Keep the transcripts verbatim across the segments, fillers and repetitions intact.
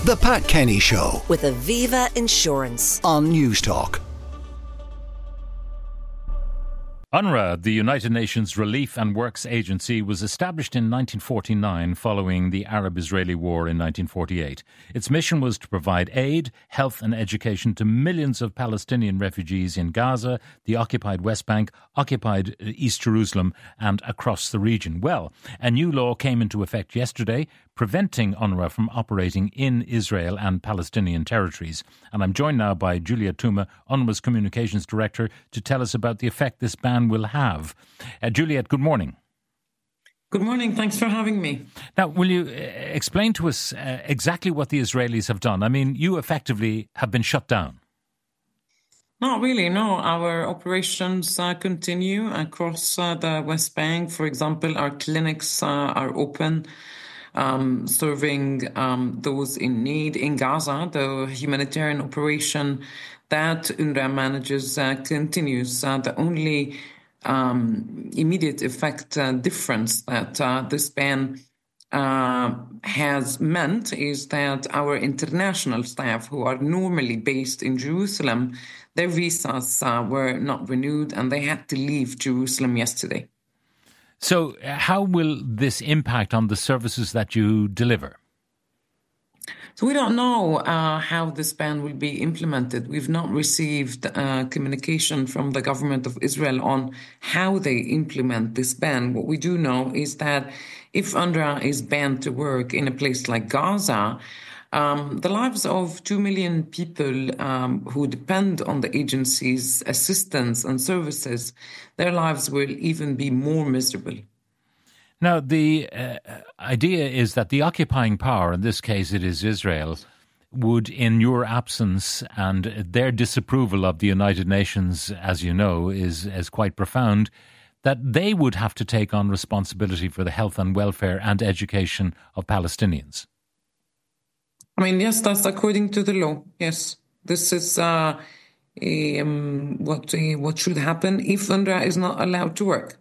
The Pat Kenny Show with Aviva Insurance on Newstalk. UNRWA, the United Nations Relief and Works Agency, was established in nineteen forty-nine following the Arab-Israeli War in nineteen forty-eight. Its mission was to provide aid, health and education to millions of Palestinian refugees in Gaza, the occupied West Bank, occupied East Jerusalem and across the region. Well, a new law came into effect yesterday preventing UNRWA from operating in Israel and Palestinian territories. And I'm joined now by Juliet Touma, UNRWA's Communications Director, to tell us about the effect this ban will have. Uh, Juliet, good morning. Good morning. Thanks for having me. Now, will you uh, explain to us uh, exactly what the Israelis have done? I mean, you effectively have been shut down. Not really, no. Our operations uh, continue across uh, the West Bank. For example, our clinics uh, are open, um, serving um, those in need. In Gaza, the humanitarian operation that UNRWA manages uh, continues. Uh, the only um, immediate effect uh, difference that uh, this ban uh, has meant is that our international staff, who are normally based in Jerusalem, their visas uh, were not renewed and they had to leave Jerusalem yesterday. So how will this impact on the services that you deliver? So we don't know uh, how this ban will be implemented. We've not received uh, communication from the government of Israel on how they implement this ban. What we do know is that if UNRWA is banned to work in a place like Gaza, um, the lives of two million people um, who depend on the agency's assistance and services, their lives will even be more miserable. Now, the uh, idea is that the occupying power, in this case it is Israel, would, in your absence and their disapproval of the United Nations, as you know, is, is quite profound, that they would have to take on responsibility for the health and welfare and education of Palestinians. I mean, yes, that's according to the law. Yes, this is uh, um, what, uh, what should happen if UNRWA is not allowed to work.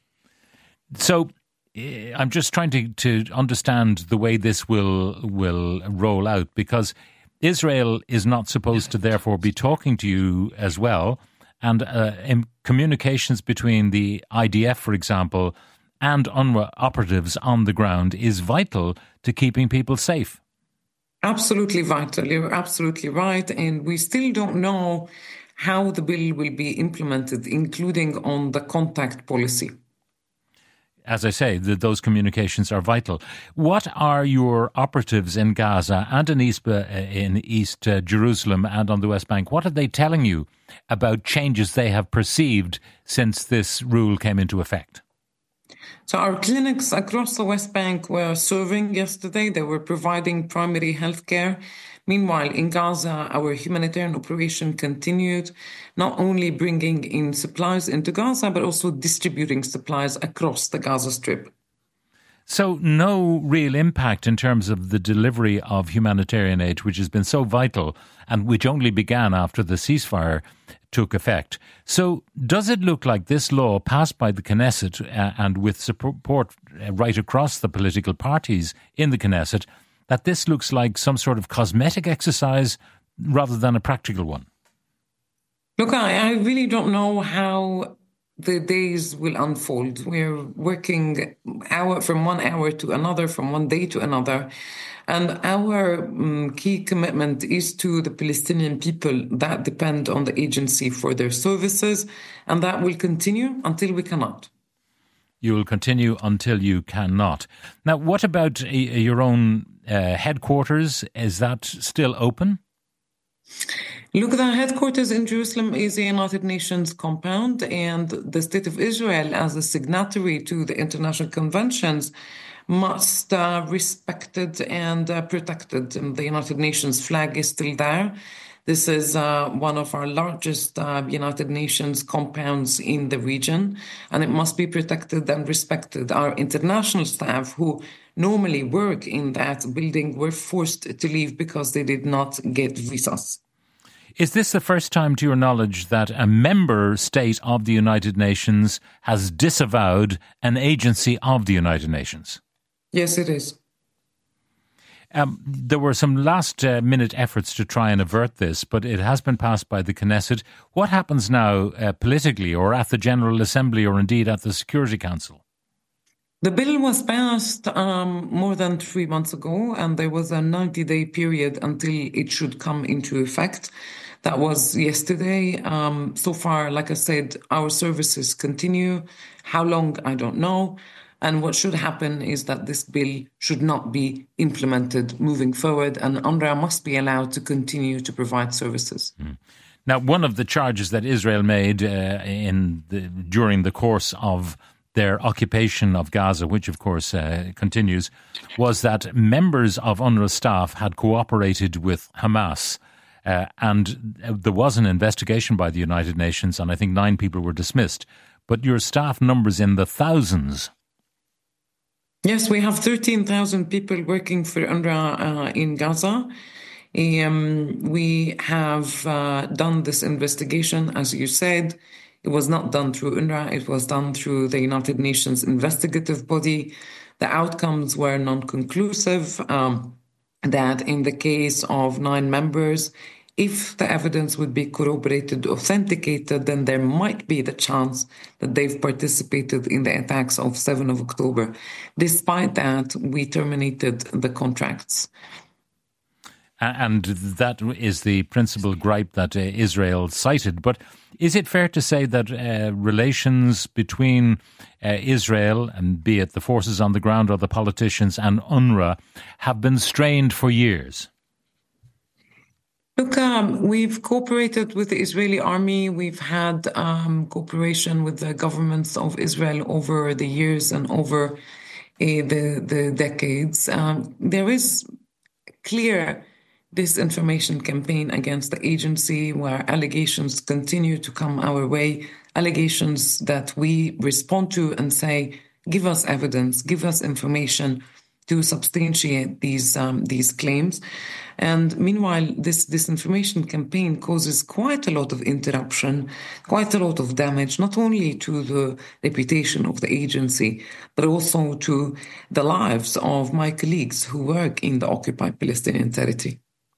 So I'm just trying to, to understand the way this will will roll out, because Israel is not supposed to therefore be talking to you as well. And uh, in communications between the I D F, for example, and UNRWA operatives on the ground is vital to keeping people safe. Absolutely vital. You're absolutely right. And we still don't know how the bill will be implemented, including on the contact policy. As I say, the, those communications are vital. What are your operatives in Gaza and in East, uh, in East uh, Jerusalem and on the West Bank? What are they telling you about changes they have perceived since this rule came into effect? So our clinics across the West Bank were serving yesterday. They were providing primary health care. Meanwhile, in Gaza, our humanitarian operation continued, not only bringing in supplies into Gaza, but also distributing supplies across the Gaza Strip. So no real impact in terms of the delivery of humanitarian aid, which has been so vital and which only began after the ceasefire took effect. So does it look like this law passed by the Knesset uh, and with support right across the political parties in the Knesset, that this looks like some sort of cosmetic exercise rather than a practical one? Look, I, I really don't know how the days will unfold. We're working hour from one hour to another, from one day to another. And our um, key commitment is to the Palestinian people that depend on the agency for their services. And that will continue until we cannot. You will continue until you cannot. Now, what about uh, your own uh, headquarters? Is that still open? Look, the headquarters in Jerusalem is a United Nations compound, and the State of Israel, as a signatory to the international conventions, must uh, respected and uh, protected. And the United Nations flag is still there. This is uh, one of our largest uh, United Nations compounds in the region, and it must be protected and respected. Our international staff who normally work in that building were forced to leave because they did not get visas. Is this the first time, to your knowledge, that a member state of the United Nations has disavowed an agency of the United Nations? Yes, it is. Um, there were some last-minute uh, efforts to try and avert this, but it has been passed by the Knesset. What happens now uh, politically or at the General Assembly or indeed at the Security Council? The bill was passed um, more than three months ago, and there was a ninety-day period until it should come into effect. That was yesterday. Um, so far, like I said, our services continue. How long, I don't know. And what should happen is that this bill should not be implemented moving forward, and UNRWA must be allowed to continue to provide services. Mm. Now, one of the charges that Israel made uh, in the, during the course of their occupation of Gaza, which of course uh, continues, was that members of UNRWA staff had cooperated with Hamas. Uh, and there was an investigation by the United Nations, and I think nine people were dismissed. But your staff numbers in the thousands. Yes, we have thirteen thousand people working for UNRWA uh, in Gaza. Um, we have uh, done this investigation, as you said. It was not done through UNRWA. It was done through the United Nations investigative body. The outcomes were non-conclusive. Um, that in the case of nine members, if the evidence would be corroborated, authenticated, then there might be the chance that they've participated in the attacks of seventh of October. Despite that, we terminated the contracts. And that is the principal gripe that uh, Israel cited. But is it fair to say that uh, relations between uh, Israel, and be it the forces on the ground or the politicians, and UNRWA have been strained for years? Look, um, we've cooperated with the Israeli army. We've had um, cooperation with the governments of Israel over the years and over uh, the, the decades. Um, there is clear disinformation campaign against the agency where allegations continue to come our way, allegations that we respond to and say, give us evidence, give us information to substantiate these um, these claims. And meanwhile, this disinformation campaign causes quite a lot of interruption, quite a lot of damage, not only to the reputation of the agency, but also to the lives of my colleagues who work in the occupied Palestinian territory.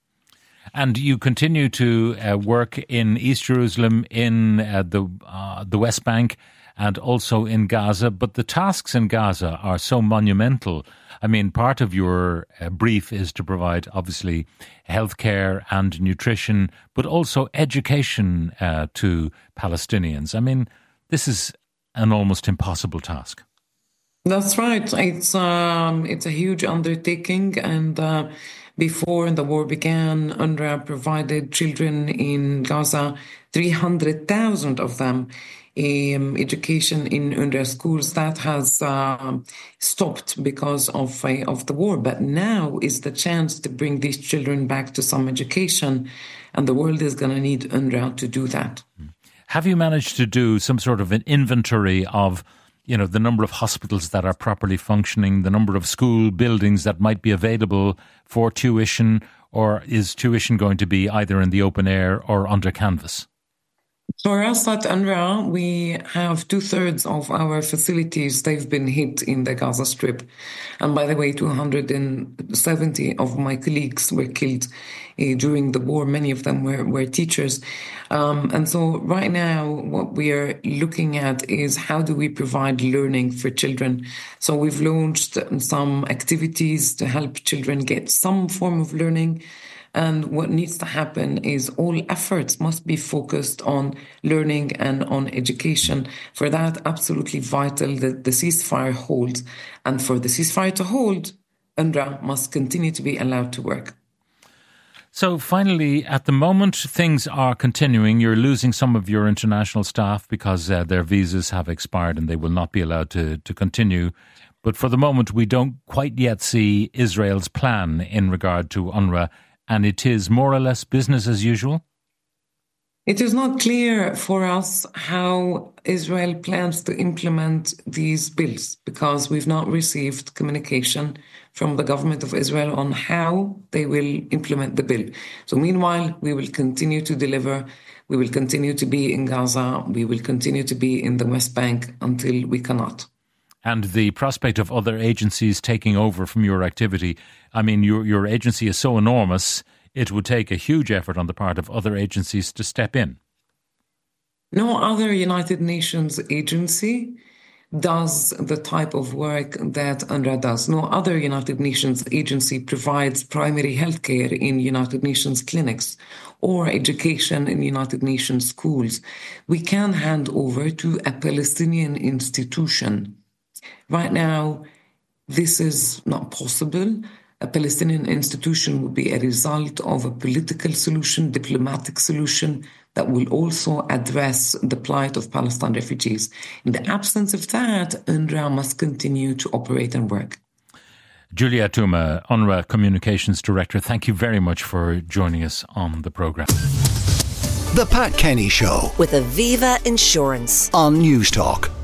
And you continue to uh, work in East Jerusalem, in uh, the uh, the West Bank, and also in Gaza. But the tasks in Gaza are so monumental. I mean, part of your uh, brief is to provide, obviously, healthcare and nutrition, but also education uh, to Palestinians. I mean, this is an almost impossible task. That's right. It's um, it's a huge undertaking, and uh, before the war began, UNRWA provided children in Gaza, three hundred thousand of them, um, education in UNRWA schools. That has uh, stopped because of uh, of the war. But now is the chance to bring these children back to some education, and the world is going to need UNRWA to do that. Have you managed to do some sort of an inventory of, you know, the number of hospitals that are properly functioning, the number of school buildings that might be available for tuition, or is tuition going to be either in the open air or under canvas? For us at UNRWA, we have two-thirds of our facilities, they've been hit in the Gaza Strip. And by the way, two hundred seventy of my colleagues were killed uh, during the war. Many of them were, were teachers. Um, and so right now, what we are looking at is how do we provide learning for children? So we've launched some activities to help children get some form of learning. And what needs to happen is all efforts must be focused on learning and on education. For that, absolutely vital that the ceasefire holds. And for the ceasefire to hold, UNRWA must continue to be allowed to work. So finally, at the moment, things are continuing. You're losing some of your international staff because uh, their visas have expired and they will not be allowed to, to continue. But for the moment, we don't quite yet see Israel's plan in regard to UNRWA. And it is more or less business as usual? It is not clear for us how Israel plans to implement these bills because we've not received communication from the government of Israel on how they will implement the bill. So meanwhile, we will continue to deliver. We will continue to be in Gaza. We will continue to be in the West Bank until we cannot. and the prospect of other agencies taking over from your activity. I mean, your your agency is so enormous, it would take a huge effort on the part of other agencies to step in. No other United Nations agency does the type of work that UNRWA does. No other United Nations agency provides primary health care in United Nations clinics or education in United Nations schools. We can hand over to a Palestinian institution. Right now, this is not possible. A Palestinian institution would be a result of a political solution, diplomatic solution that will also address the plight of Palestine refugees. In the absence of that, UNRWA must continue to operate and work. Julia Touma, UNRWA Communications Director, thank you very much for joining us on the programme. The Pat Kenny Show with Aviva Insurance on News Talk.